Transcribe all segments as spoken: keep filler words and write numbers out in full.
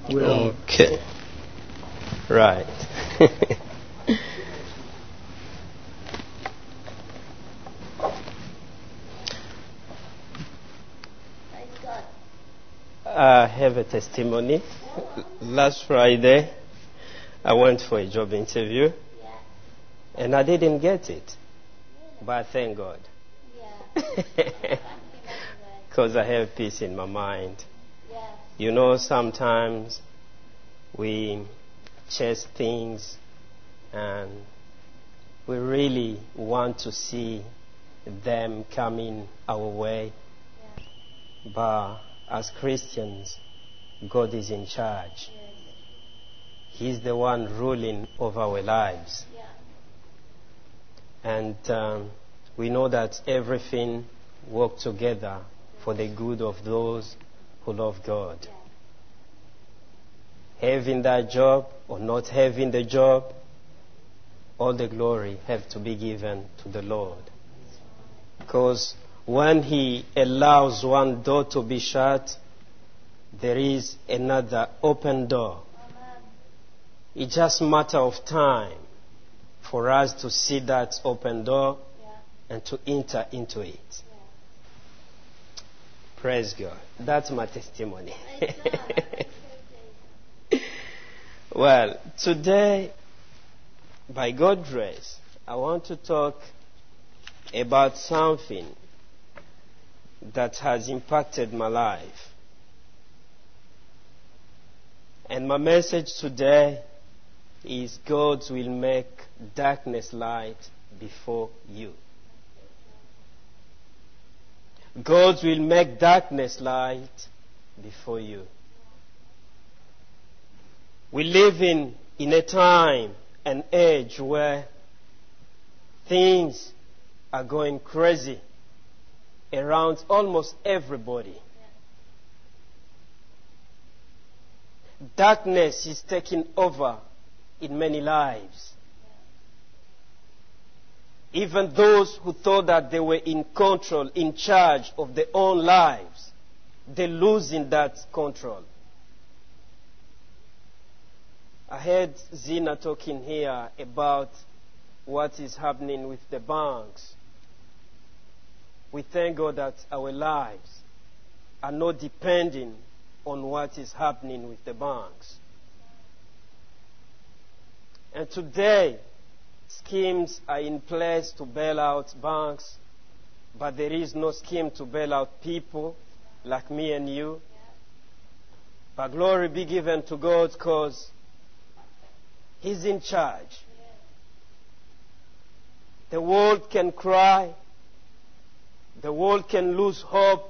Will. Okay. Right. I have a testimony. Last Friday, I went for a job interview, and I didn't get it. But thank God. Because I have peace in my mind. You know, sometimes we chase things and we really want to see them coming our way. But as Christians, God is in charge. He's the one ruling over our lives. And um, we know that everything works together for the good of those who love God. Having that job or not having the job, all the glory have to be given to the Lord. Because when He allows one door to be shut, there is another open door. It's just a matter of time for us to see that open door and to enter into it. Praise God. That's my testimony. Well, today, by God's grace, I want to talk about something that has impacted my life. And my message today is God will make darkness light before you. God will make darkness light before you. We live in, in a time, an age where things are going crazy around almost everybody. Darkness is taking over in many lives. Even those who thought that they were in control, in charge of their own lives, they're losing that control. I heard Zina talking here about what is happening with the banks. We thank God that our lives are not depending on what is happening with the banks. And today, schemes are in place to bail out banks, but there is no scheme to bail out people like me and you. But glory be given to God because He's in charge. The world can cry. The world can lose hope.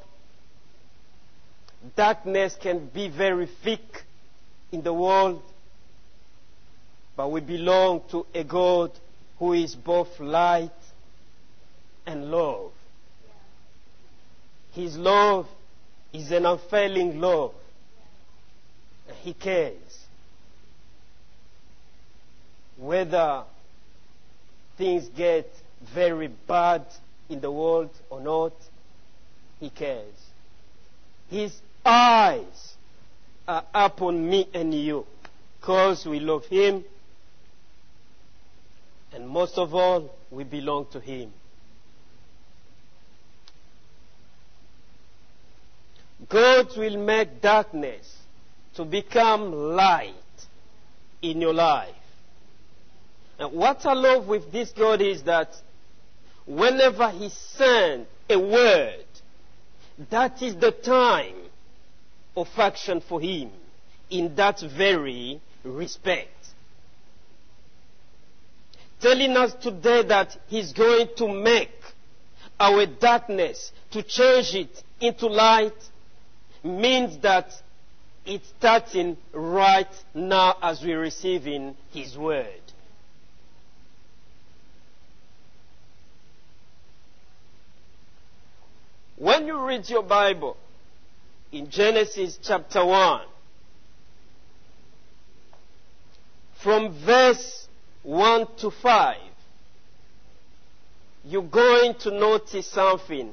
Darkness can be very thick in the world. But we belong to a God who is both light and love. His love is an unfailing love. And He cares. Whether things get very bad in the world or not, He cares. His eyes are upon me and you because we love Him. And most of all, we belong to Him. God will make darkness to become light in your life. And what I love with this God is that whenever He sends a word, that is the time of action for Him in that very respect. Telling us today that He's going to make our darkness, to change it into light, means that it's starting right now as we're receiving His word. When you read your Bible in Genesis chapter one, from verse one to five, you're going to notice something.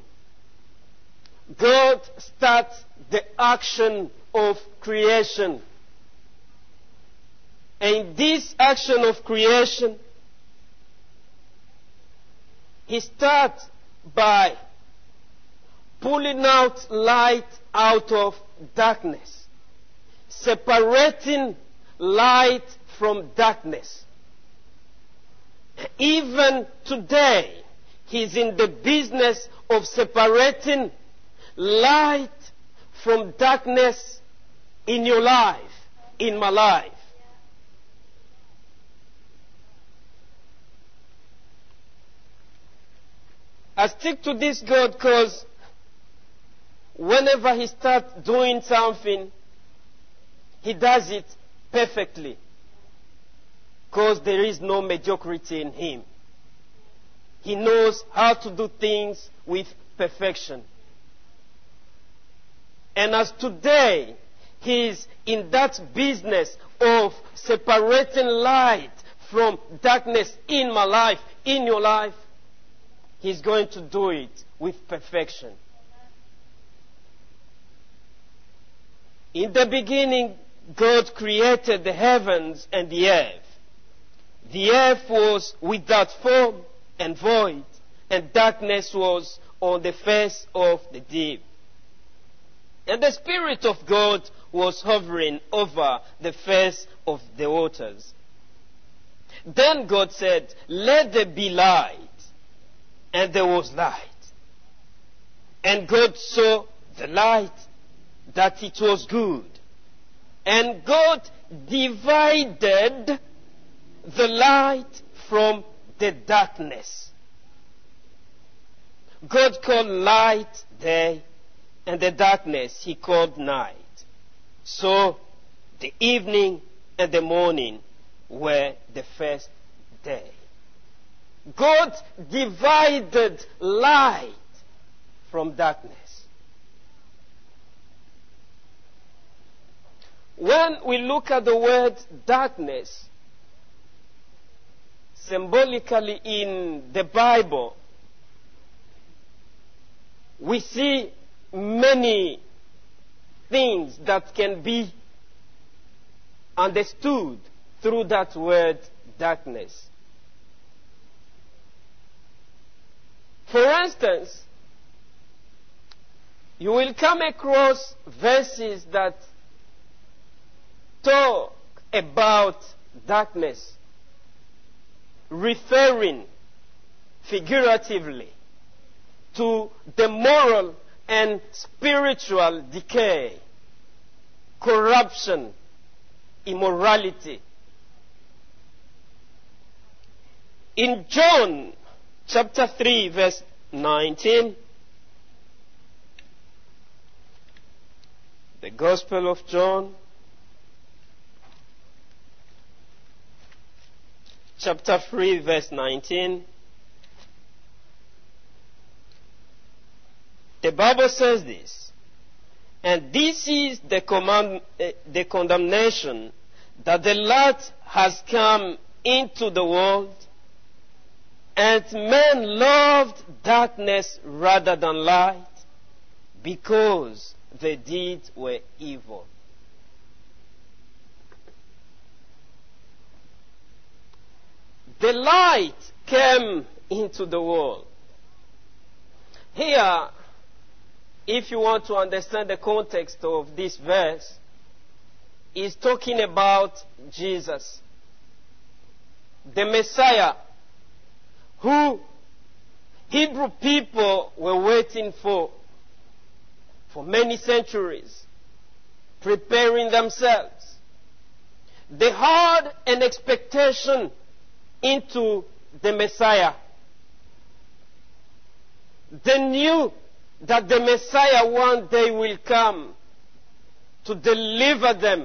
God starts the action of creation And this action of creation, he starts by pulling out light out of darkness, separating light from darkness. Even today, he's in the business of separating light from darkness in your life, in my life. I stick to this God because whenever he starts doing something, he does it perfectly. Because there is no mediocrity in him. He knows how to do things with perfection. And as today, he is in that business of separating light from darkness in my life, in your life, he's going to do it with perfection. In the beginning, God created the heavens and the earth. The earth was without form and void, and darkness was on the face of the deep. And the Spirit of God was hovering over the face of the waters. Then God said, "Let there be light." And there was light. And God saw the light, that it was good. And God divided the light from the darkness. God called light day, and the darkness he called night. So the evening and the morning were the first day. God divided light from darkness. When we look at the word darkness, symbolically in the Bible, we see many things that can be understood through that word darkness. For instance, you will come across verses that talk about darkness, referring figuratively to the moral and spiritual decay, corruption, immorality. In John chapter three, verse nineteen, the Gospel of John, chapter three, verse nineteen, the Bible says this, "And this is the, command, uh, the condemnation, that the light has come into the world, and men loved darkness rather than light, because their deeds were evil." The light came into the world. Here, if you want to understand the context of this verse, is talking about Jesus, the Messiah, who Hebrew people were waiting for for many centuries, preparing themselves. They had an expectation into the Messiah. They knew that the Messiah one day will come to deliver them.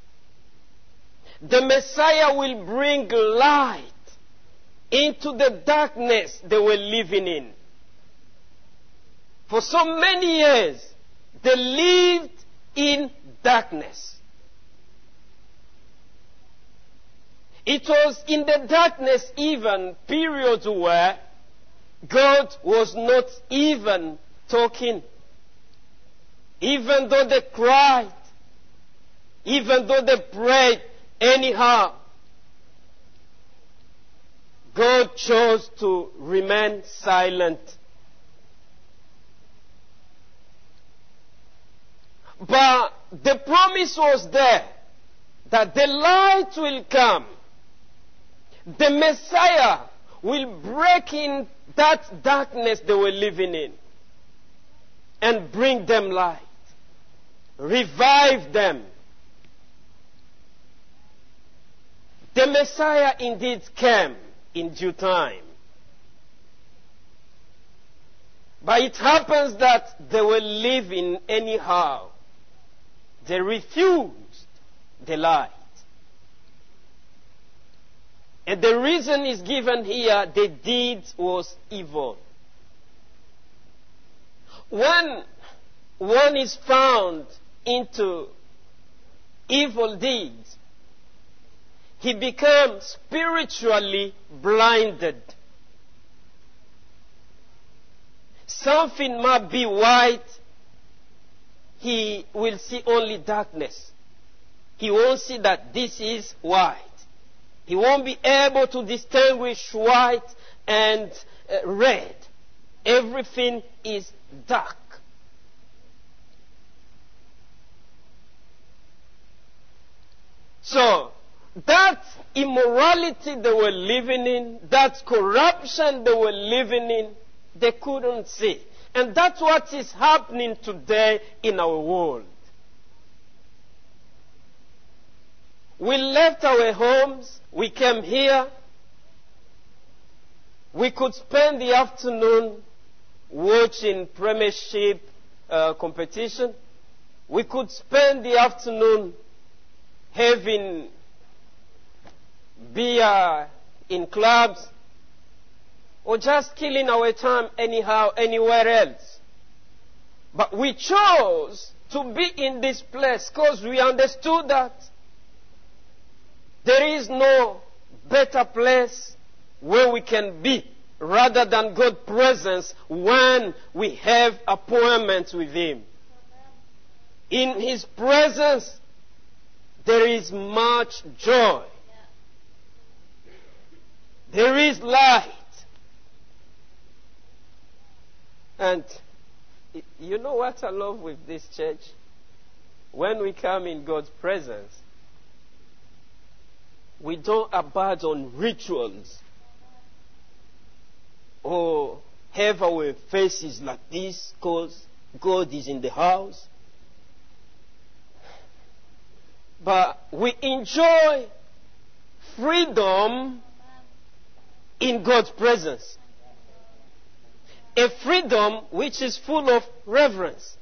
The Messiah will bring light into the darkness they were living in. For so many years, they lived in darkness. It was in the darkness even periods where God was not even talking. Even though they cried, even though they prayed anyhow, God chose to remain silent. But the promise was there that the light will come. The Messiah will break in that darkness they were living in and bring them light, revive them. The Messiah indeed came in due time. But it happens that they were living anyhow. They refused the light. And the reason is given here, the deed was evil. When one is found into evil deeds, he becomes spiritually blinded. Something might be white, he will see only darkness. He won't see that this is white. He won't be able to distinguish white and uh, red. Everything is dark. So, that immorality they were living in, that corruption they were living in, they couldn't see. And that's what is happening today in our world. We left our homes, we came here, we could spend the afternoon watching Premiership uh, competition. We could spend the afternoon having beer in clubs, or just killing our time anyhow, anywhere else. But we chose to be in this place because we understood that there is no better place where we can be rather than God's presence when we have appointments with Him. In His presence, there is much joy. There is light. And you know what I love with this church? When we come in God's presence, we don't abandon rituals or have our faces like this because God is in the house. But we enjoy freedom in God's presence. A freedom which is full of reverence.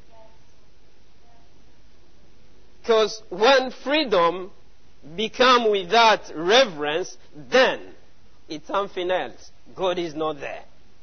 Because when freedom becomes without reverence, then it's something else. God is not there.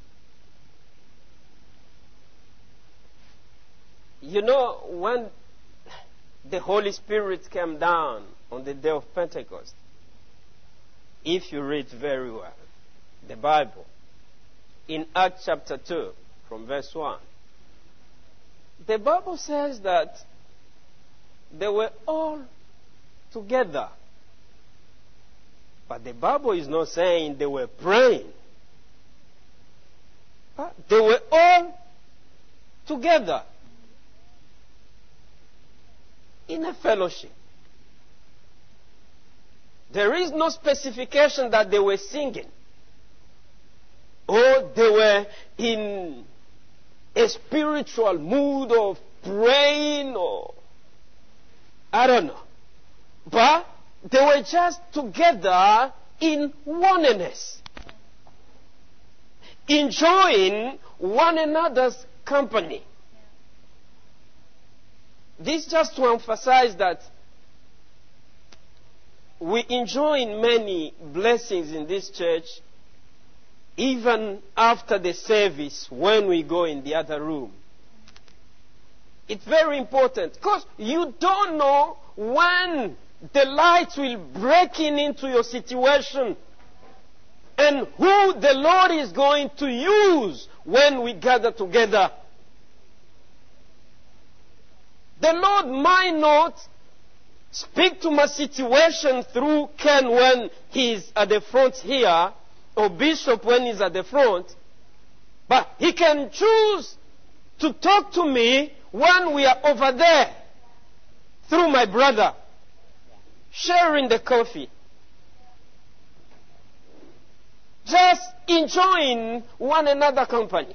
You know, when the Holy Spirit came down on the day of Pentecost, if you read very well the Bible, in Acts chapter two, from verse one, the Bible says that they were all together. But the Bible is not saying they were praying. But they were all together in a fellowship. There is no specification that they were singing or they were in a spiritual mood of praying or I don't know. But they were just together in oneness, enjoying one another's company. This just to emphasize that we enjoy many blessings in this church even after the service when we go in the other room. It's very important because you don't know when the light will break in into your situation and who the Lord is going to use when we gather together. The Lord might not speak to my situation through Ken when he's at the front here, or bishop when he's at the front, but he can choose to talk to me when we are over there through my brother, sharing the coffee, just enjoying one another company.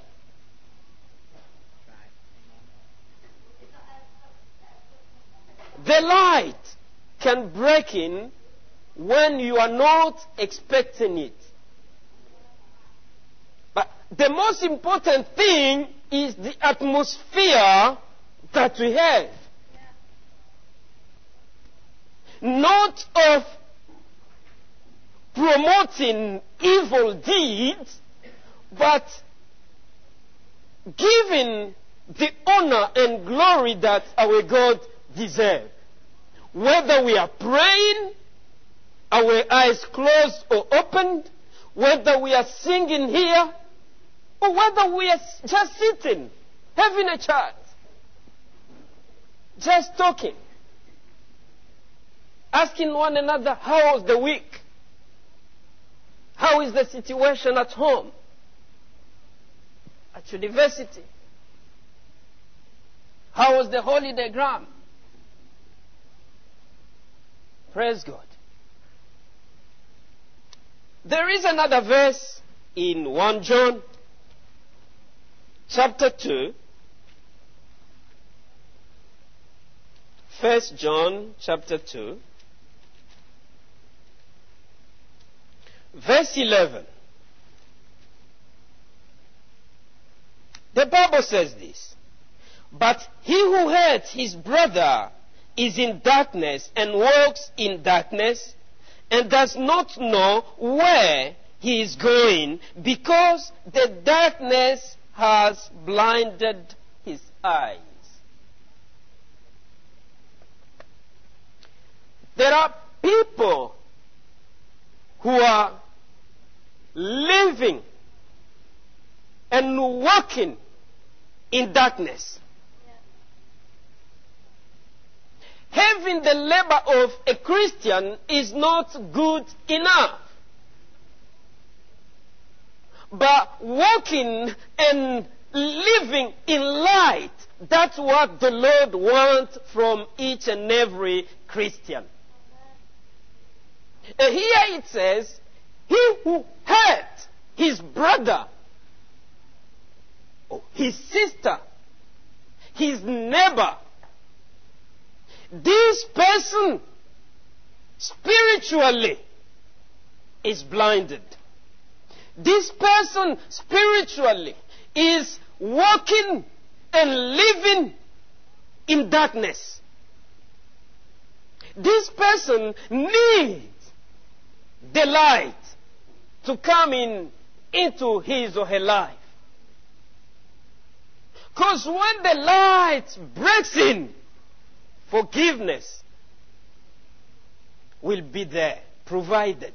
The light can break in when you are not expecting it. But the most important thing is the atmosphere that we have. Not of promoting evil deeds, but giving the honor and glory that our God deserves. Whether we are praying, our eyes closed or opened, whether we are singing here, or whether we are just sitting, having a chat, just talking, asking one another, how was the week? How is the situation at home? At university? How was the holiday gram? Praise God. There is another verse in First John chapter two. First John chapter two. Verse eleven. The Bible says this. But he who hates his brother is in darkness and walks in darkness and does not know where he is going because the darkness has blinded his eyes. There are people who are living and walking in darkness. Having the labor of a Christian is not good enough. But walking and living in light, that's what the Lord wants from each and every Christian. And here it says, he who hates his brother, or his sister, his neighbor, this person spiritually is blinded. This person spiritually is walking and living in darkness. This person needs the light to come in into his or her life. Because when the light breaks in, forgiveness will be there, provided.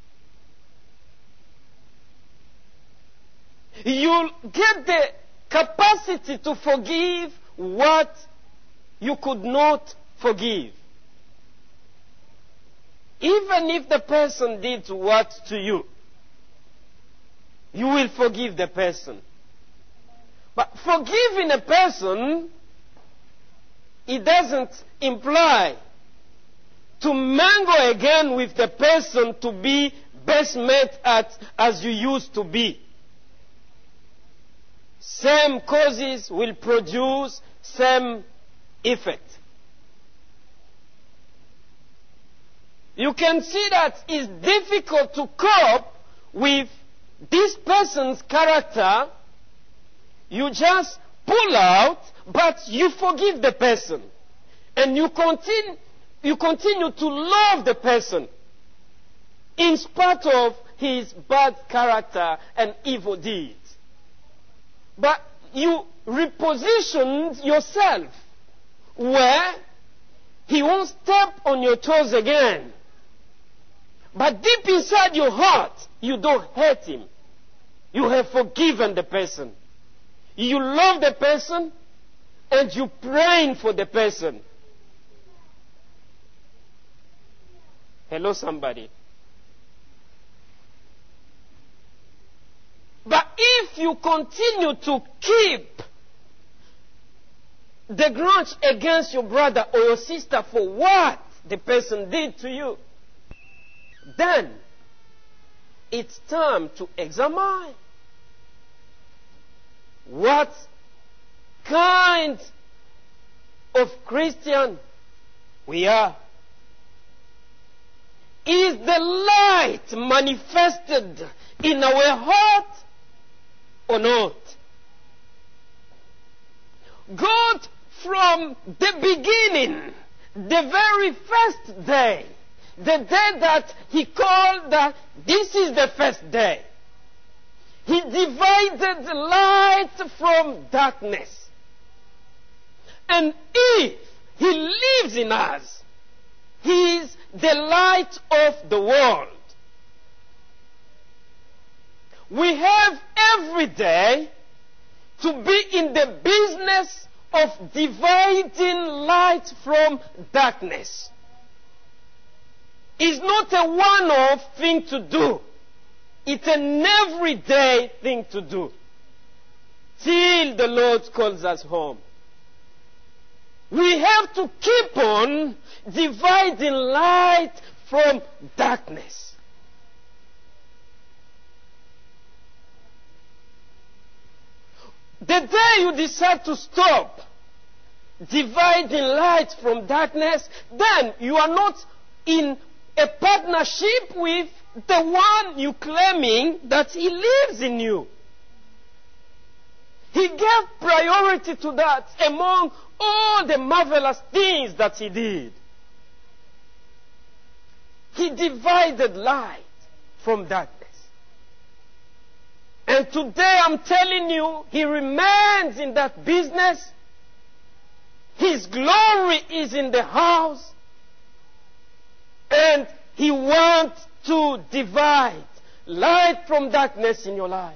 You'll get the capacity to forgive what you could not forgive. Even if the person did what to you, you will forgive the person. But forgiving a person, it doesn't imply to mingle again with the person to be best met at as you used to be. Same causes will produce same effect. You can see that it's difficult to cope with this person's character. You just pull out, but you forgive the person. And you continue, you continue to love the person in spite of his bad character and evil deeds. But you repositioned yourself where he won't step on your toes again. But deep inside your heart, you don't hate him. You have forgiven the person. You love the person and you're praying for the person. Hello, somebody. you continue to keep the grudge against your brother or your sister for what the person did to you, then it's time to examine what kind of Christian we are. Is the light manifested in our heart or not? God, from the beginning, the very first day, the day that He called that this is the first day, He divided light from darkness. And if He lives in us, He is the light of the world. We have every day to be in the business of dividing light from darkness. It's not a one-off thing to do. It's an everyday thing to do. Till the Lord calls us home. We have to keep on dividing light from darkness. The day you decide to stop dividing light from darkness, then you are not in a partnership with the one you claiming that He lives in you. He gave priority to that among all the marvelous things that He did. He divided light from darkness. And today I'm telling you, He remains in that business. His glory is in the house. And He wants to divide light from darkness in your life.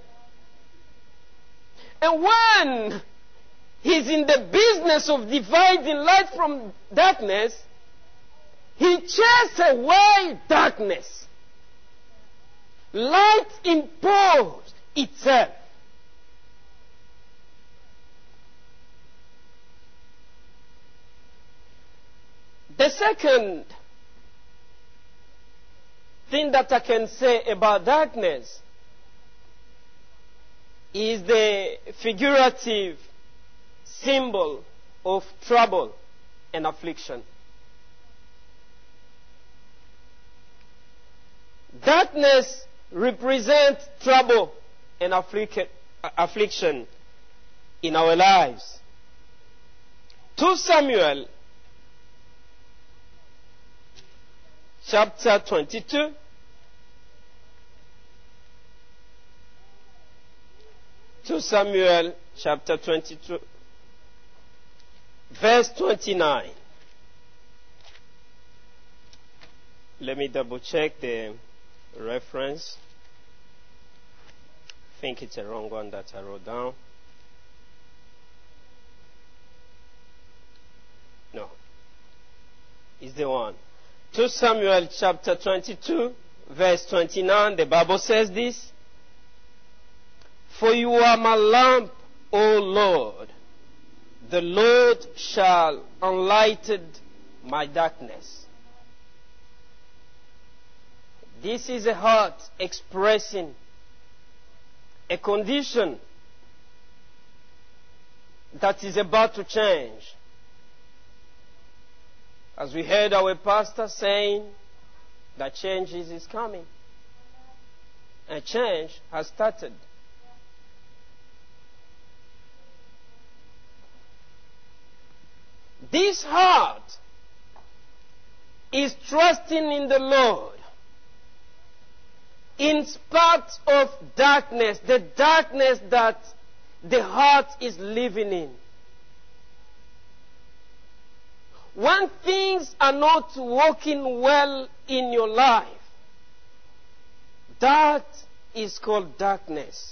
And when He's in the business of dividing light from darkness, He chases away darkness. Light imposes itself. The second thing that I can say about darkness is the figurative symbol of trouble and affliction. Darkness represents trouble and afflic- affliction in our lives. Second Samuel chapter twenty-two, Second Samuel chapter twenty-two, verse twenty-nine. Let me double check the reference. I think it's a wrong one that I wrote down. No. It's the one. Second Samuel chapter twenty-two, verse twenty-nine. The Bible says this: For you are my lamp, O Lord. The Lord shall enlighten my darkness. This is a heart expressing a condition that is about to change. As we heard our pastor saying that change is coming. And change has started. This heart is trusting in the Lord in spite of darkness, the darkness that the heart is living in. When things are not working well in your life, that is called darkness.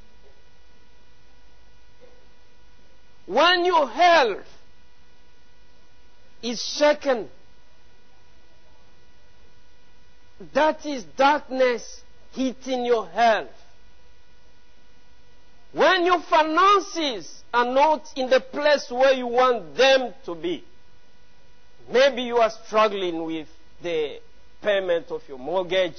When your health is shaken, that is darkness hitting your health. When your finances are not in the place where you want them to be, maybe you are struggling with the payment of your mortgage.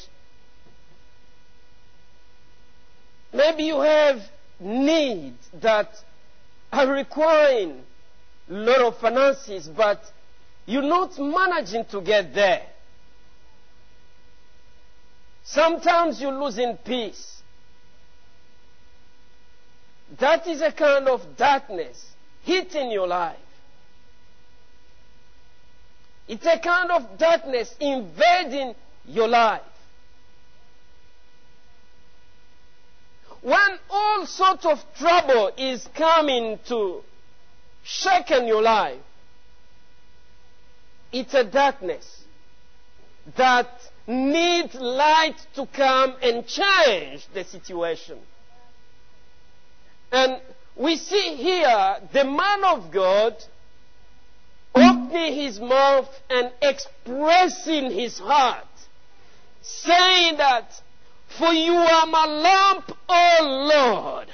Maybe you have needs that are requiring a lot of finances, but you're not managing to get there. Sometimes you're losing peace. That is a kind of darkness hitting your life. It's a kind of darkness invading your life. When all sorts of trouble is coming to shaken your life, it's a darkness that needs light to come and change the situation. And we see here the man of God opening his mouth and expressing his heart, saying that, "For you are my lamp, O Lord."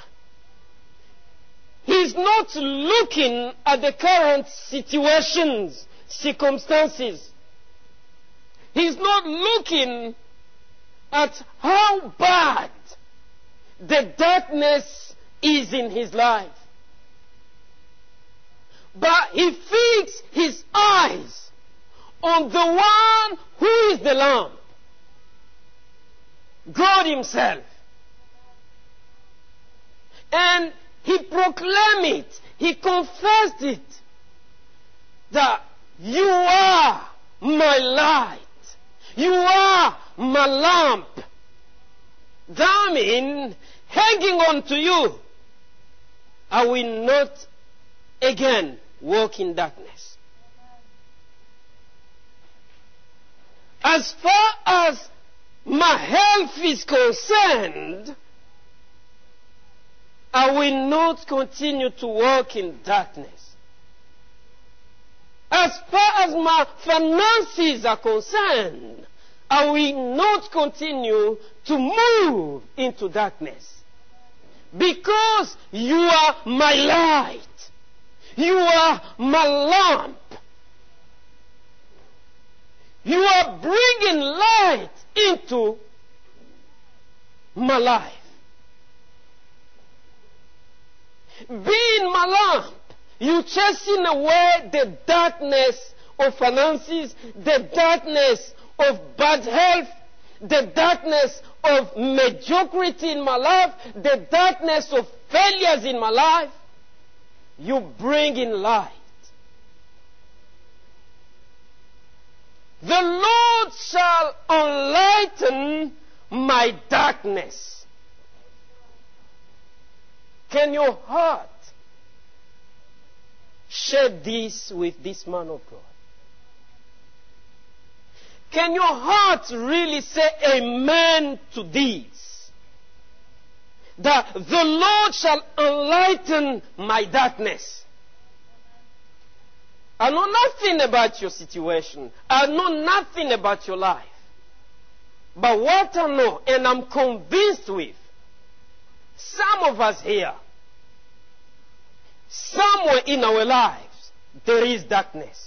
He's not looking at the current situations, circumstances. He's not looking at how bad the darkness is in his life. But he fixed his eyes on the one who is the lamp, God himself. And he proclaimed it, he confessed it, that you are my light, you are my lamp. That means, hanging on to you, I will not again walk in darkness. As far as my health is concerned, I will not continue to walk in darkness. As far as my finances are concerned, I will not continue to move into darkness. Because you are my light. You are my lamp. You are bringing light into my life. Being my lamp, you chasing away the darkness of finances, the darkness of bad health, the darkness of mediocrity in my life, the darkness of failures in my life. You bring in light. The Lord shall enlighten my darkness. Can your heart share this with this man of God? Can your heart really say amen to this? That the Lord shall enlighten my darkness. I know nothing about your situation. I know nothing about your life. But what I know, and I'm convinced with, some of us here, somewhere in our lives, there is darkness.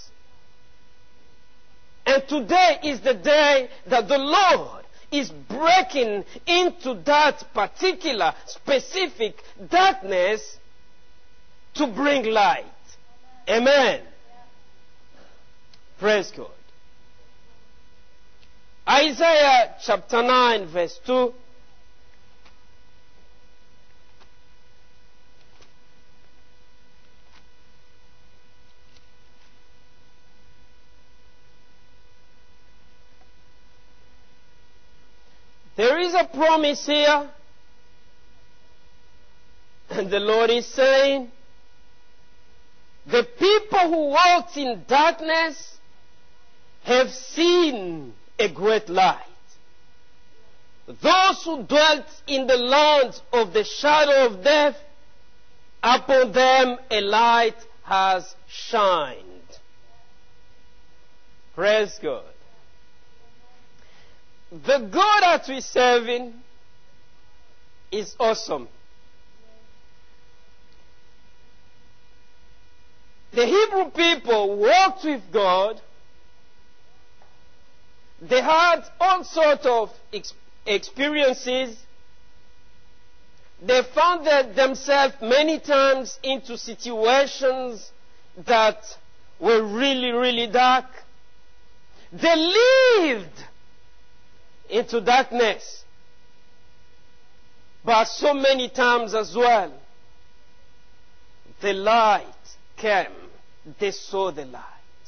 And today is the day that the Lord is breaking into that particular, specific darkness to bring light. Amen. Praise God. Isaiah chapter nine verse two. There is a promise here, and the Lord is saying, the people who walked in darkness have seen a great light. Those who dwelt in the land of the shadow of death, upon them a light has shined. Praise God. The God that we're serving is awesome. The Hebrew people walked with God. They had all sorts of ex- experiences. They found that themselves many times into situations that were really, really dark. They lived into darkness. But so many times as well, the light came. They saw the light.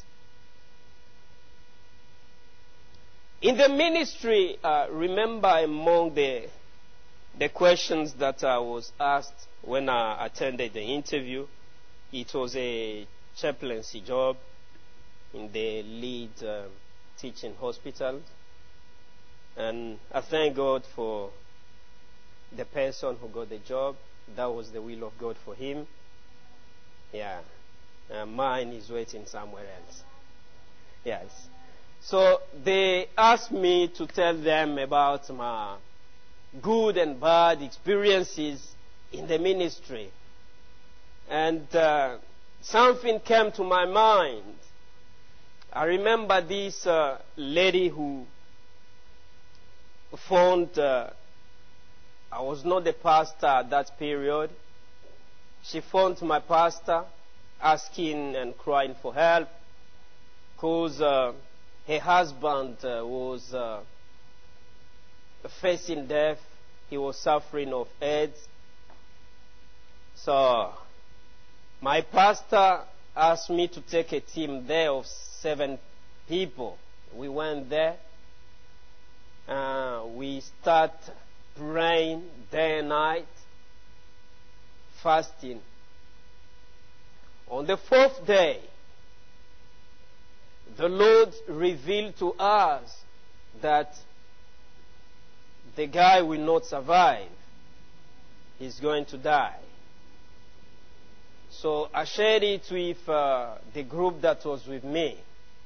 In the ministry, uh, remember among the, the questions that I was asked when I attended the interview, it was a chaplaincy job in the lead um, teaching hospital. And I thank God for the person who got the job. That was the will of God for him. Yeah. Uh, mine is waiting somewhere else. Yes. So they asked me to tell them about my good and bad experiences in the ministry. And uh, something came to my mind. I remember this uh, lady who phoned, uh, I was not the pastor at that period. She phoned my pastor asking and crying for help because uh, her husband uh, was uh, facing death. He was suffering of AIDS. So my pastor asked me to take a team there of seven people. We went there. Uh, we start praying day and night, fasting. On the fourth day, the Lord revealed to us that the guy will not survive. He's going to die. So I shared it with uh, the group that was with me,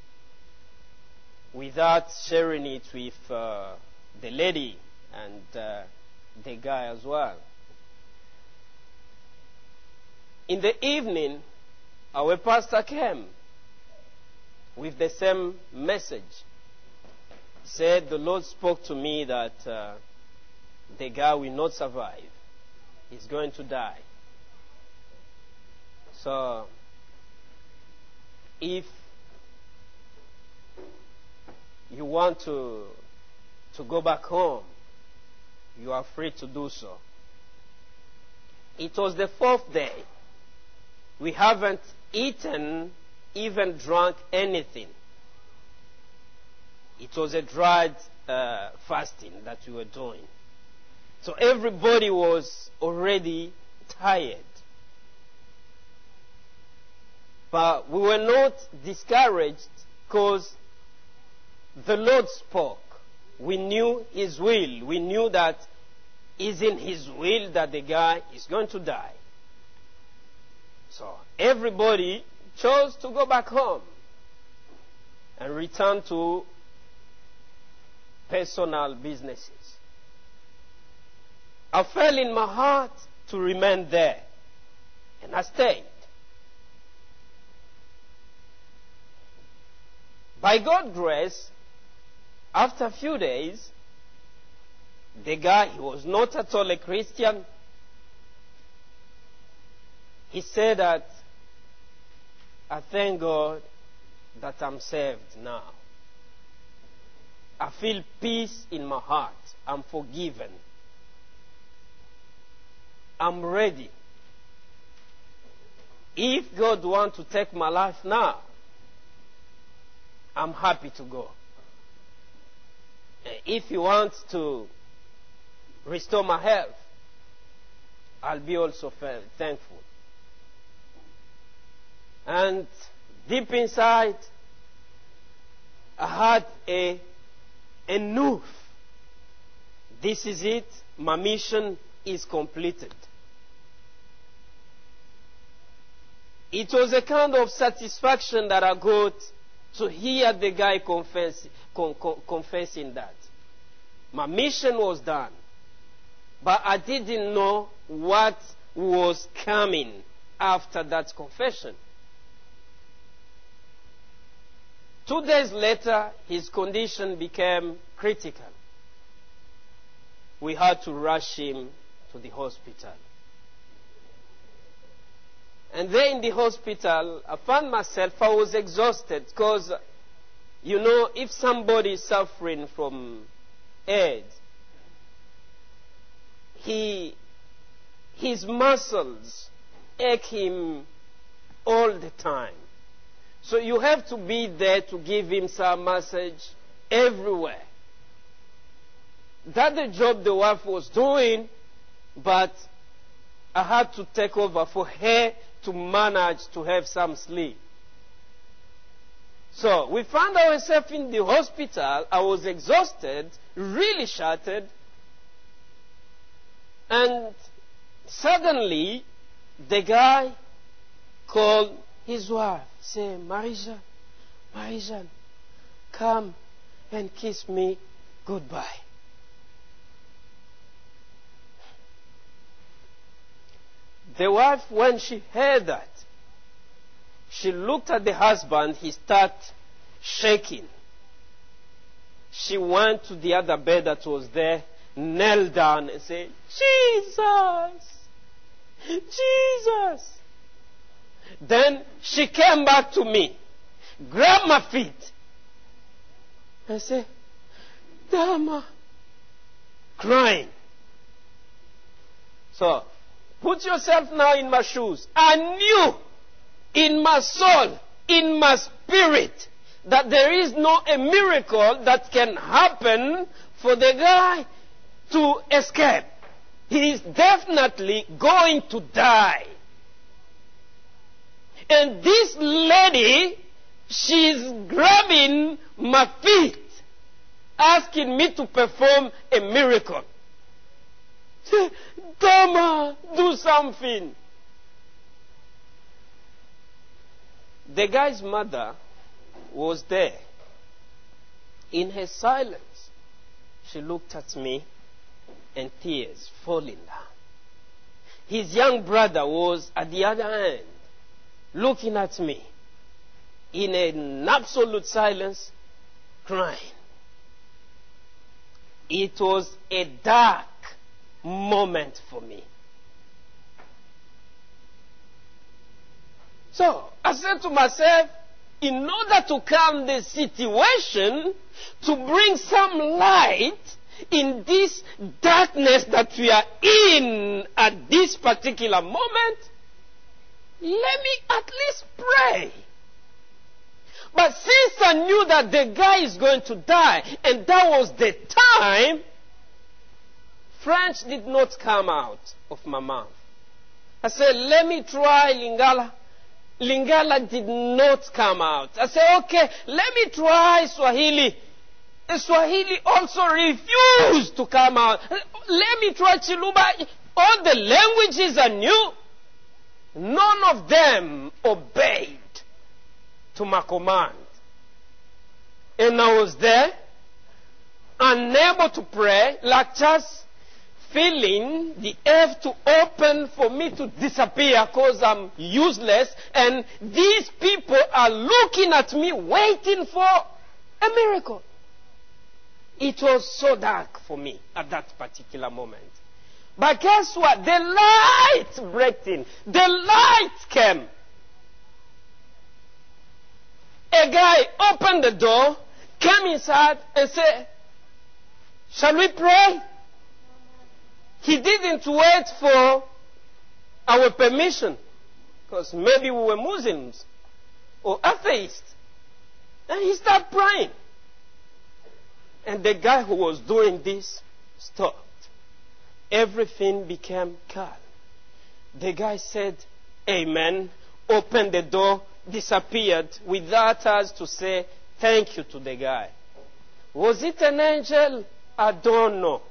without sharing it with uh, the lady and uh, the guy as well. In the evening, our pastor came with the same message. He said, the Lord spoke to me that uh, the guy will not survive. He's going to die. So, if you want to, to go back home, you are free to do so. It was the fourth day. We haven't eaten, even drunk anything. It was a dried uh, fasting that we were doing. So everybody was already tired. But we were not discouraged because the Lord spoke. We knew His will. We knew that it's in His will that the guy is going to die. So everybody chose to go back home and return to personal businesses. I felt in my heart to remain there, and I stayed. By God's grace, after a few days, the guy, he was not at all a Christian. He said that, I thank God that I'm saved now. I feel peace in my heart. I'm forgiven. I'm ready. If God wants to take my life now, I'm happy to go. If He wants to restore my health, I'll be also thankful. And deep inside, I had a enough. This is it. My mission is completed. It was a kind of satisfaction that I got to hear the guy confess, con, con, confessing that. My mission was done. But I didn't know what was coming after that confession. Two days later, his condition became critical. We had to rush him to the hospital. And there in the hospital, I found myself, I was exhausted because, you know, if somebody is suffering from AIDS, he, his muscles ache him all the time. So you have to be there to give him some massage everywhere. That's the job the wife was doing, but I had to take over for her to manage to have some sleep. So we found ourselves in the hospital. I was exhausted, really shattered. And suddenly, the guy called his wife, say, Marie-Jeanne, Marie-Jeanne, come and kiss me goodbye. The wife, when she heard that, she looked at the husband, he started shaking. She went to the other bed that was there, knelt down and said, Jesus! Jesus! Then she came back to me, grabbed my feet, and said, Dama, crying. So, put yourself now in my shoes. I knew in my soul, in my spirit, that there is no a miracle that can happen for the guy to escape. He is definitely going to die. And this lady, she's grabbing my feet, asking me to perform a miracle. Dama, do something. The guy's mother was there. In her silence, she looked at me and tears falling down. His young brother was at the other end, looking at me in an absolute silence, crying. It was a dark moment for me. So I said to myself, in order to calm the situation, to bring some light in this darkness that we are in at this particular moment, let me at least pray. But since I knew that the guy is going to die, and that was the time, French did not come out of my mouth. I said, let me try Lingala. Lingala did not come out. I said, okay, let me try Swahili. Swahili also refused to come out. Let me try Chiluba. All the languages I knew, none of them obeyed to my command. And I was there, unable to pray, like just feeling the earth to open for me to disappear because I'm useless, and these people are looking at me waiting for a miracle. It was so dark for me at that particular moment. But guess what? The light broke in. The light came. A guy opened the door, came inside and said, shall we pray? He didn't wait for our permission, because maybe we were Muslims or atheists. And he started praying. And the guy who was doing this stopped. Everything became calm. The guy said, Amen, opened the door, disappeared without us to say thank you to the guy. Was it an angel? I don't know.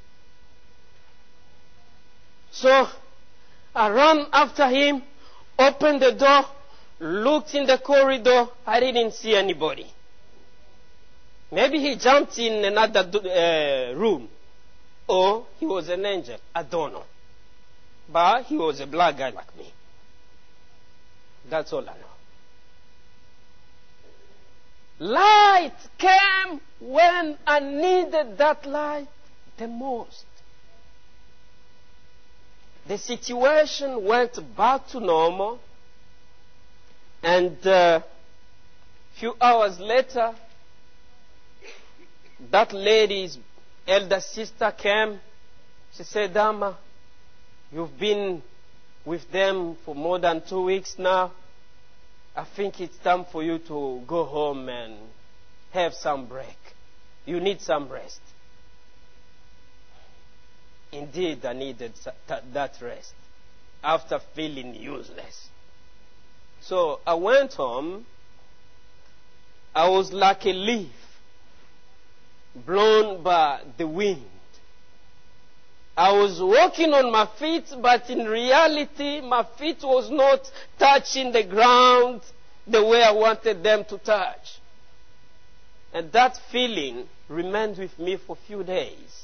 So I ran after him, opened the door, looked in the corridor. I didn't see anybody. Maybe he jumped in another uh, room. Or he was an angel. I don't know. But he was a black guy like me. That's all I know. Light came when I needed that light the most. The situation went back to normal, and a uh, few hours later, that lady's elder sister came. She said, Dama, you've been with them for more than two weeks now. I think it's time for you to go home and have some break. You need some rest. Indeed, I needed that rest after feeling useless. So I went home. I was like a leaf blown by the wind. I was walking on my feet, but in reality, my feet was not touching the ground the way I wanted them to touch. And that feeling remained with me for a few days.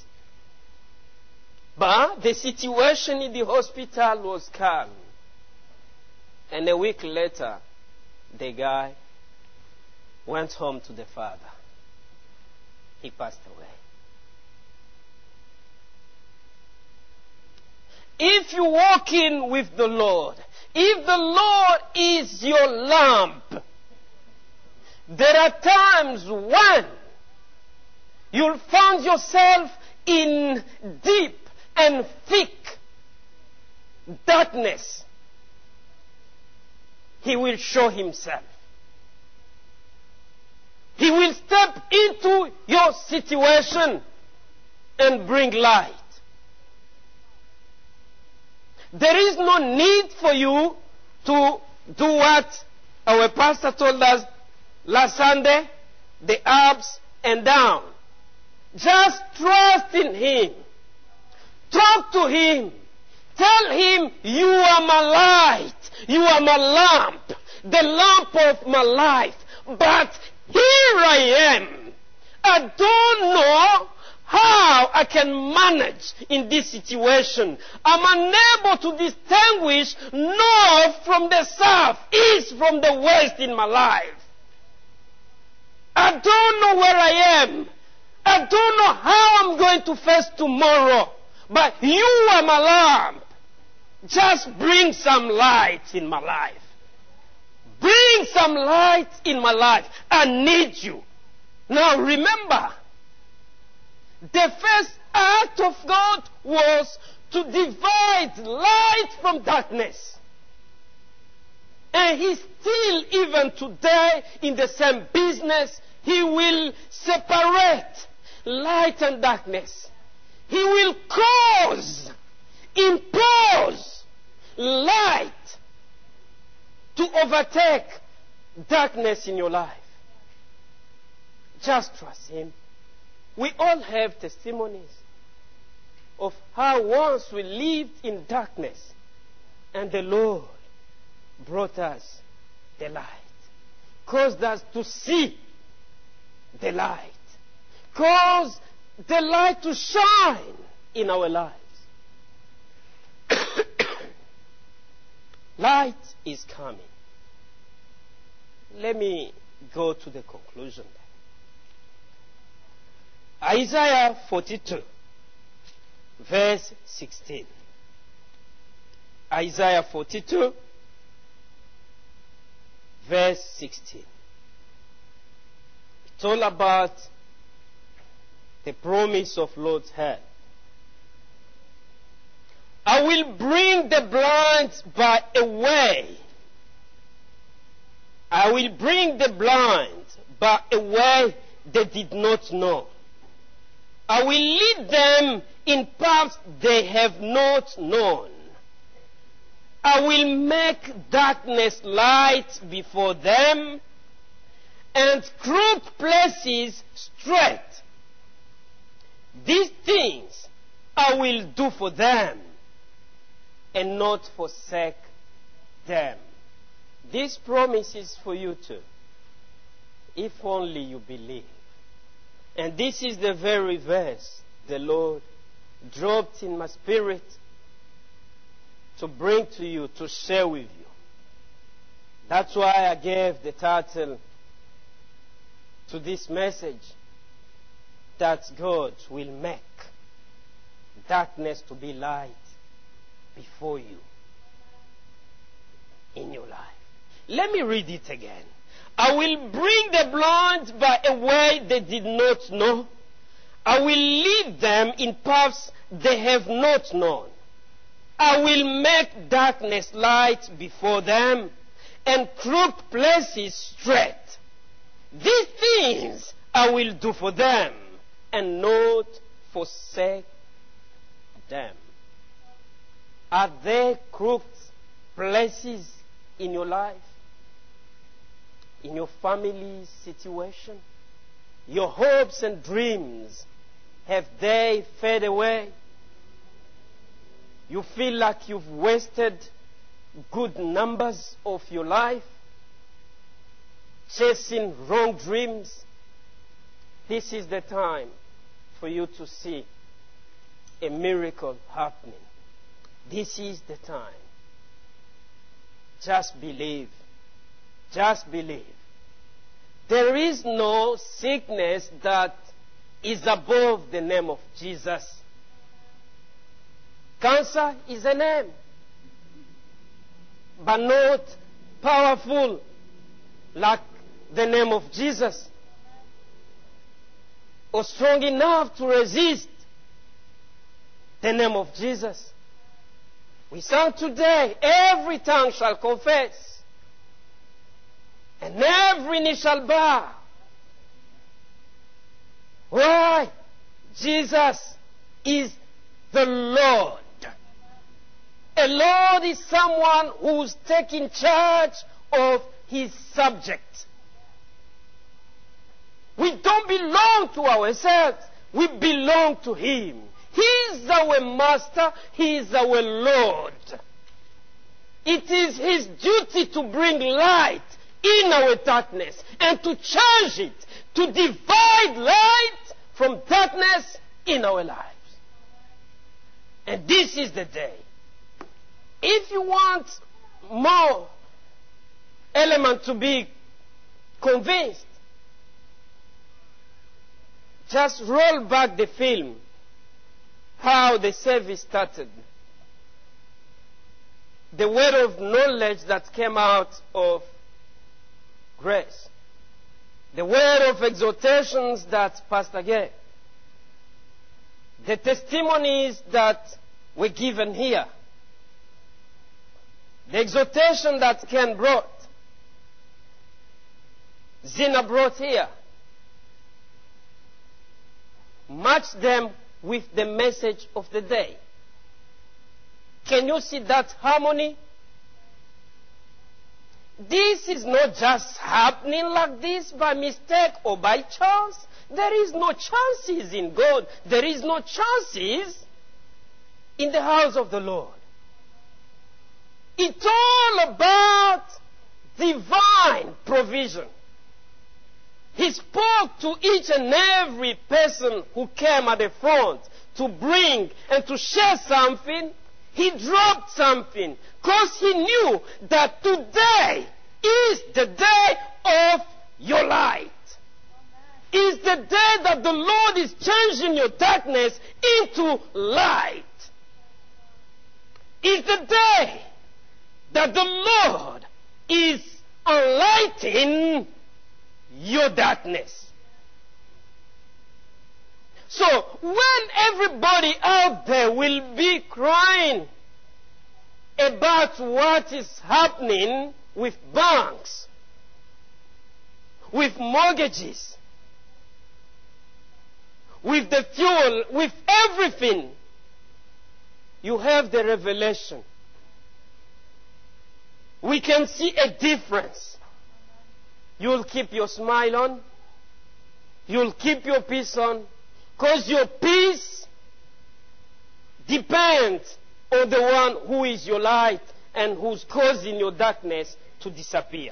But the situation in the hospital was calm. And a week later, the guy went home to the Father. He passed away. If you walk in with the Lord, if the Lord is your lamp, there are times when you'll find yourself in deep and thick darkness. He will show himself. He will step into your situation and bring light. There is no need for you to do what our pastor told us last Sunday, the ups and downs. Just trust in Him. Talk to Him. Tell Him, you are my light. You are my lamp. The lamp of my life. But here I am. I don't know how I can manage in this situation. I'm unable to distinguish north from the south, east from the west in my life. I don't know where I am. I don't know how I'm going to face tomorrow. But you are my lamp. Just bring some light in my life. Bring some light in my life. I need you. Now remember, the first act of God was to divide light from darkness. And He still, even today, in the same business, He will separate light and darkness. He will cause, impose light to overtake darkness in your life. Just trust Him. We all have testimonies of how once we lived in darkness and the Lord brought us the light, caused us to see the light, caused the light to shine in our lives. Light is coming. Let me go to the conclusion. Isaiah forty-two, verse sixteen. Isaiah forty-two, verse sixteen. It's all about the promise of Lord's help. I will bring the blind by a way. I will bring the blind by a way they did not know. I will lead them in paths they have not known. I will make darkness light before them and crooked places straight. These things I will do for them and not forsake them. This promise is for you too, if only you believe. And this is the very verse the Lord dropped in my spirit to bring to you, to share with you. That's why I gave the title, to this message that God will make darkness to be light before you in your life. Let me read it again. I will bring the blind by a way they did not know. I will lead them in paths they have not known. I will make darkness light before them and crooked places straight. These things I will do for them and not forsake them. Are there crooked places in your life? In your family situation? Your hopes and dreams, have they faded away? You feel like you've wasted good numbers of your life, chasing wrong dreams. This is the time for you to see a miracle happening. This is the time. Just believe. Just believe. There is no sickness that is above the name of Jesus. Cancer is a name, but not powerful like the name of Jesus, or strong enough to resist the name of Jesus. We sang today, every tongue shall confess, and every knee shall bow. Why? Jesus is the Lord. A Lord is someone who's taking charge of his subject. We don't belong to ourselves. We belong to him. He is our master. He is our Lord. It is his duty to bring light in our darkness and to change it, to divide light from darkness in our lives. And this is the day. If you want more element to be convinced, just roll back the film, how the service started. The word of knowledge that came out of grace. The word of exhortations that Pastor gave. The testimonies that were given here. The exhortation that Ken brought. Zina brought here. Match them with the message of the day. Can you see that harmony? This is not just happening like this by mistake or by chance. There is no chances in God. There is no chances in the house of the Lord. It's all about divine provision. He spoke to each and every person who came at the front to bring and to share something. He dropped something because he knew that today is the day of your light. Is the day that the Lord is changing your darkness into light. Is the day that the Lord is enlightening your darkness. So when everybody out there will be crying about what is happening with banks, with mortgages, with the fuel, with everything, you have the revelation. We can see a difference. You'll keep your smile on. You'll keep your peace on. Because your peace depends on the one who is your light and who's causing your darkness to disappear.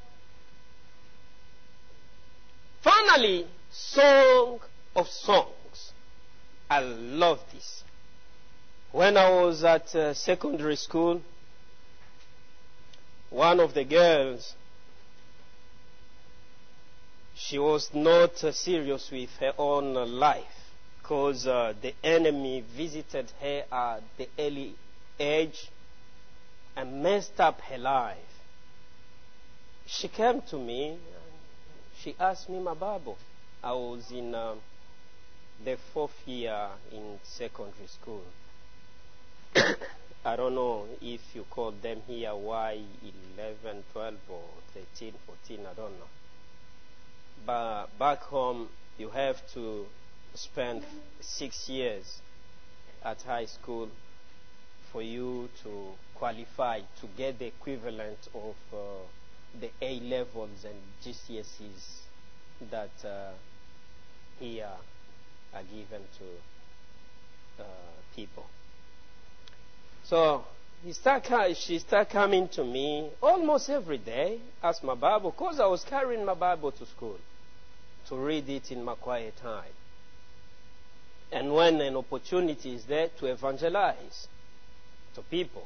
Finally, Song of Songs. I love this. When I was at uh, secondary school, one of the girls, she was not uh, serious with her own uh, life, because uh, the enemy visited her at the early age and messed up her life. She came to me and she asked me my Bible. I was in uh, the fourth year in secondary school. I don't know if you call them here Y eleven, twelve, or thirteen, fourteen, I don't know. But back home, you have to spend six years at high school for you to qualify to get the equivalent of uh, the A levels and G C S Es that uh, here are given to uh, people. So he start, she started coming to me almost every day, ask my Bible, because I was carrying my Bible to school to read it in my quiet time. And when an opportunity is there, to evangelize to people.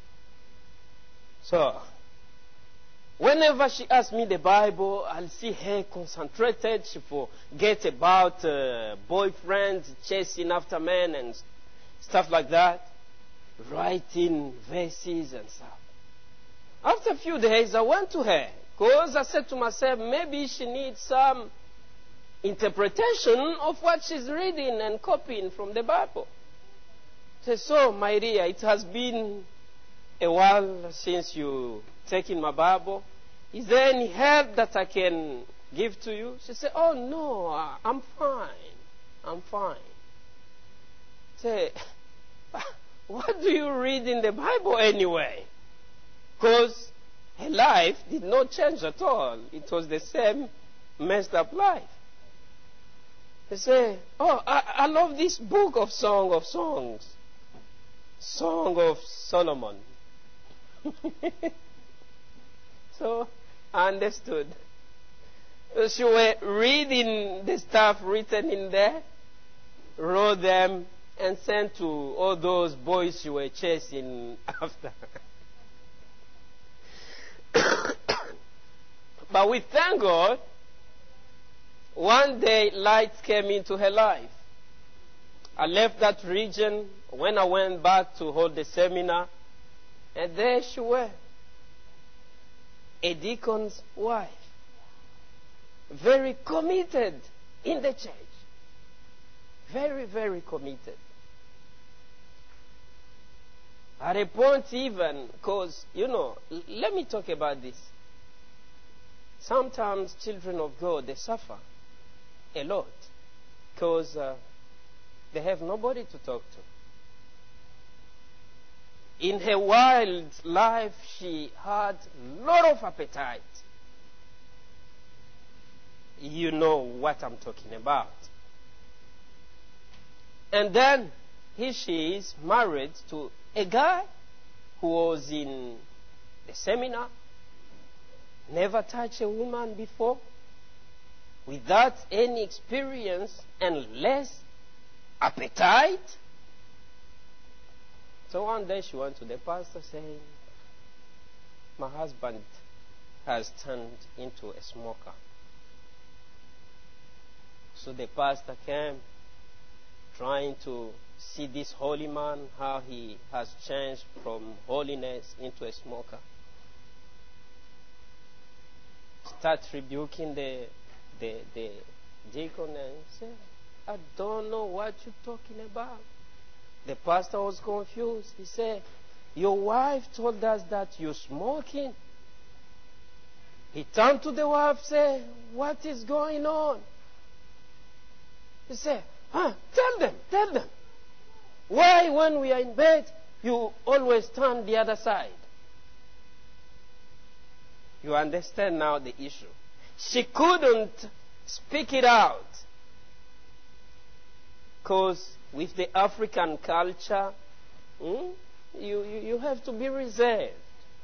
So, whenever she asks me the Bible, I'll see her concentrated. She forgets about uh, boyfriends chasing after men and stuff like that, writing verses and stuff. After a few days, I went to her, because I said to myself, maybe she needs some interpretation of what she's reading and copying from the Bible. She said, so, my dear, it has been a while since you taken my Bible. Is there any help that I can give to you? She said, oh, no, I'm fine. I'm fine. I said, what do you read in the Bible anyway? Because her life did not change at all. It was the same messed up life. They say, oh, I, I love this book of Song of Songs. Song of Solomon. So, I understood. She was reading the stuff written in there, wrote them, and sent to all those boys she were chasing after. But we thank God, one day light came into her life. I left that region when I went back to hold the seminar, and there she was, a deacon's wife, very committed in the church. Very, very committed. At a point even, because, you know, l- let me talk about this. Sometimes children of God, they suffer a lot because uh, they have nobody to talk to. In her wild life, she had a lot of appetite. You know what I'm talking about. And then here she is married to a guy who was in the seminar, never touched a woman before, without any experience and less appetite. So one day she went to the pastor saying, my husband has turned into a smoker. So the pastor came, trying to see this holy man, how he has changed from holiness into a smoker. Start rebuking the, the, the deacon and say, I don't know what you're talking about. The pastor was confused. He said, your wife told us that you're smoking. He turned to the wife and said, what is going on? He said, huh, tell them, tell them. Why, when we are in bed, you always turn the other side? You understand now the issue. She couldn't speak it out. Because with the African culture, hmm, you, you, you have to be reserved.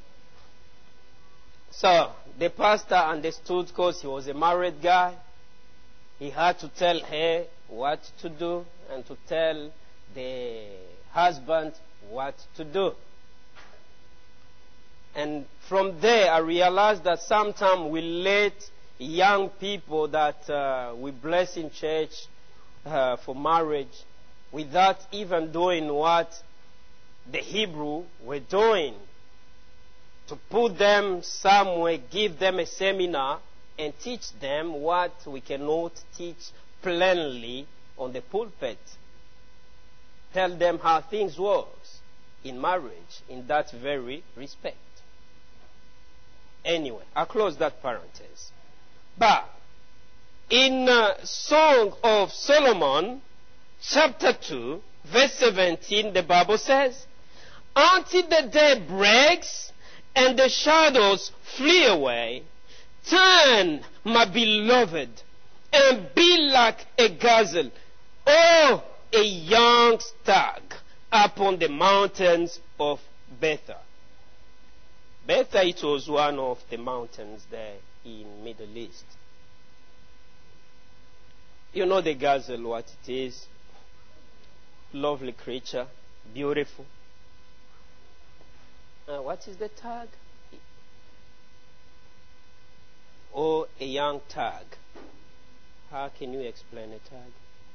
So the pastor understood, because he was a married guy. He had to tell her what to do and to tell the husband what to do. And from there, I realized that sometimes we let young people that uh, we bless in church uh, for marriage without even doing what the Hebrew were doing. To put them somewhere, give them a seminar, and teach them what we cannot teach plainly on the pulpit. Tell them how things work in marriage in that very respect. Anyway, I'll close that parenthesis. But in uh, Song of Solomon, chapter two, verse seventeen, the Bible says, until the day breaks and the shadows flee away, turn, my beloved, and be like a gazelle, or a young stag upon the mountains of Bethel. Bethel, it was one of the mountains there in Middle East. You know the gazelle, what it is. Lovely creature, beautiful. Uh, what is the tag? Or a young tag. How can you explain a tag?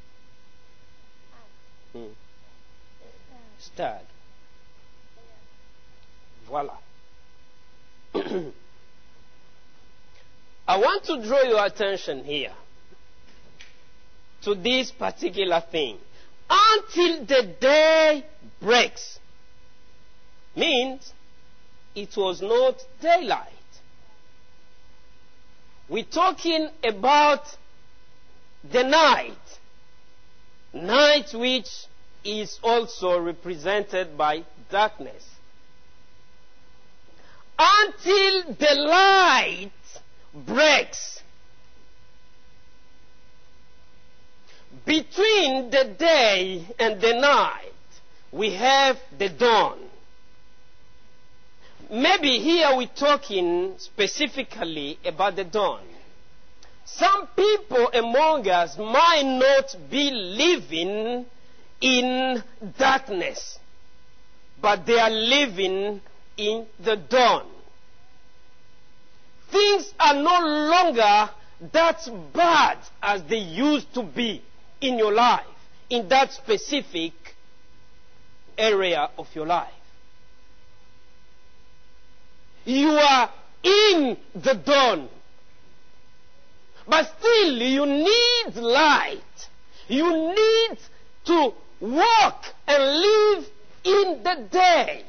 Hmm. Stag. Voila. I want to draw your attention here to this particular thing. Until the day breaks means it was not daylight. We're talking about the night. Night which is also represented by darkness. Until the light breaks. Between the day and the night, we have the dawn. Maybe here we're talking specifically about the dawn. Some people among us might not be living in darkness, but they are living in the dawn. Things are no longer that bad as they used to be in your life, in that specific area of your life. You are in the dawn, but still you need light. You need to walk and live in the day.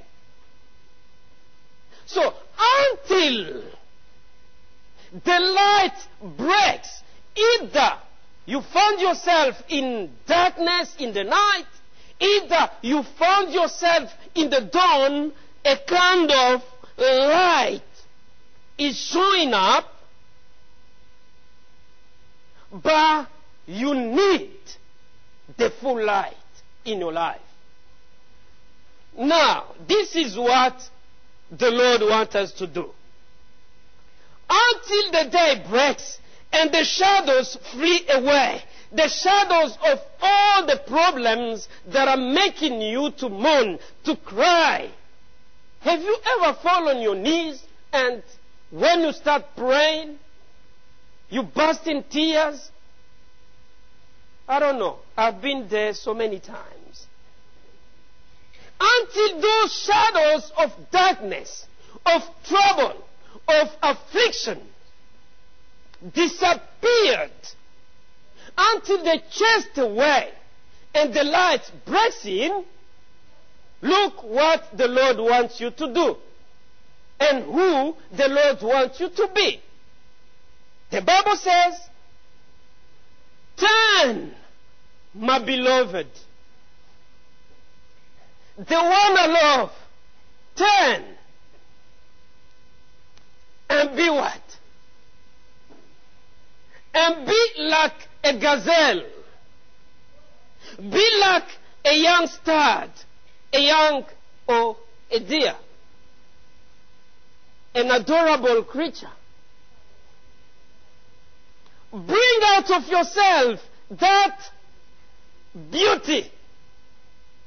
So until the light breaks, either you found yourself in darkness in the night, either you found yourself in the dawn, a kind of light is showing up, but you need the full light in your life. Now, this is what the Lord wants us to do. Until the day breaks and the shadows flee away, the shadows of all the problems that are making you to mourn, to cry. Have you ever fallen on your knees and when you start praying, you burst in tears? I don't know. I've been there so many times. Until those shadows of darkness, of trouble, of affliction disappeared, until they chased away and the light breaks in, look what the Lord wants you to do and who the Lord wants you to be. The Bible says, turn, my beloved, the one I love, turn and be what? And be like a gazelle. Be like a young stag, a young or a deer, an adorable creature. Bring out of yourself that beauty,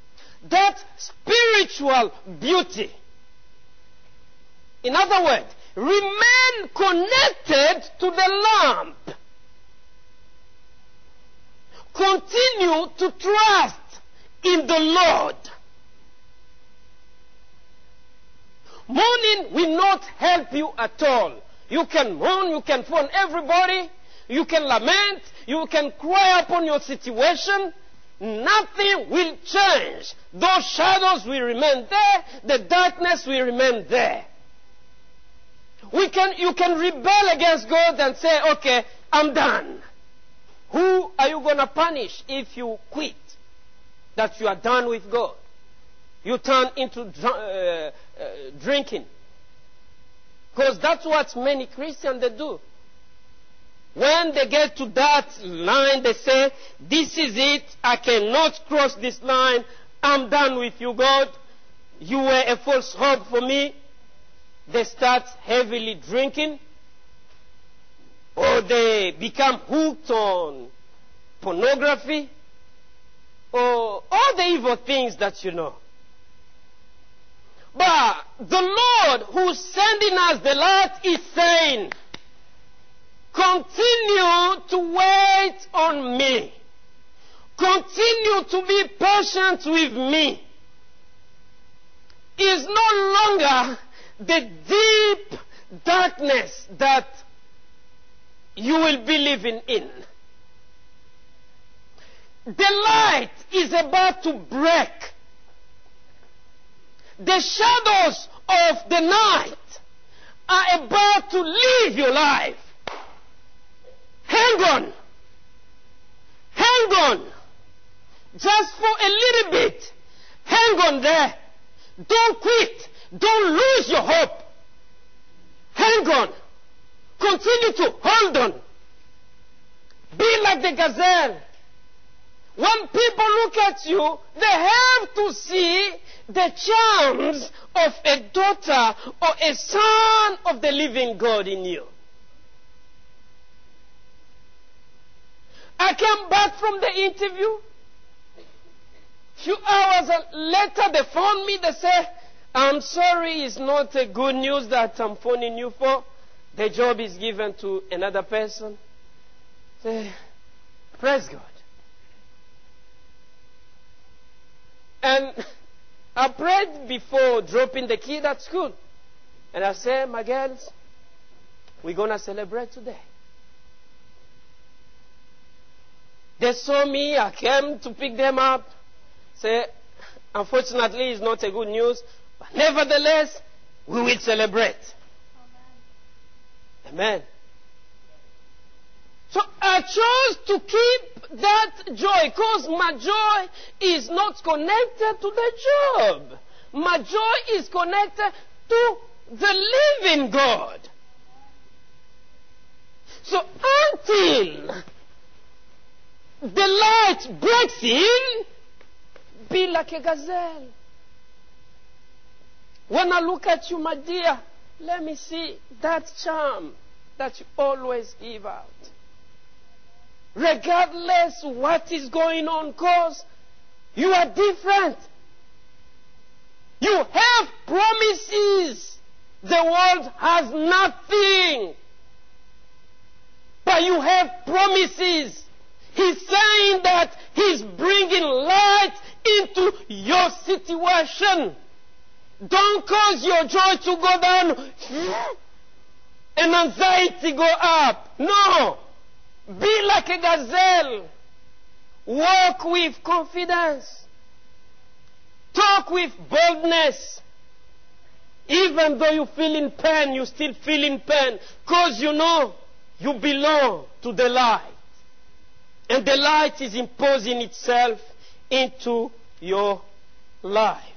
that spiritual beauty. In other words, remain connected to the lamp. Continue to trust in the Lord. Mourning will not help you at all. You can mourn, you can phone everybody, you can lament, you can cry upon your situation. Nothing will change. Those shadows will remain there. The darkness will remain there. We can, you can rebel against God and say, okay, I'm done. Who are you going to punish if you quit? That you are done with God. You turn into uh, uh, drinking. Because that's what many Christians they do. When they get to that line, they say, this is it. I cannot cross this line. I'm done with you, God. You were a false hope for me. They start heavily drinking. Or they become hooked on pornography. Or all the evil things that you know. But the Lord who's sending us the light is saying, continue to wait on me. Continue to be patient with me. Is no longer the deep darkness that you will be living in. The light is about to break. The shadows of the night are about to leave your life. Hang on. Hang on. Just for a little bit. Hang on there. Don't quit. Don't lose your hope. Hang on. Continue to hold on. Be like the gazelle. When people look at you, they have to see the charms of a daughter or a son of the living God in you. I came back from the interview. A few hours later, they phoned me. They said, I'm sorry, it's not a good news that I'm phoning you for. The job is given to another person. Say, praise God. And I prayed before dropping the kid at school. And I said, my girls, we're going to celebrate today. They saw me, I came to pick them up. Say, unfortunately, it's not a good news. But nevertheless, we will celebrate. Amen. Amen. So I chose to keep that joy because my joy is not connected to the job. My joy is connected to the living God. So until the light breaks in, be like a gazelle. When I look at you, my dear, let me see that charm that you always give out. Regardless what is going on, because you are different. You have promises. The world has nothing. But you have promises. He's saying that He's bringing light into your situation. Don't cause your joy to go down and anxiety go up. No. Be like a gazelle. Walk with confidence. Talk with boldness. Even though you feel in pain, you still feel in pain. Because you know you belong to the light. And the light is imposing itself into your life.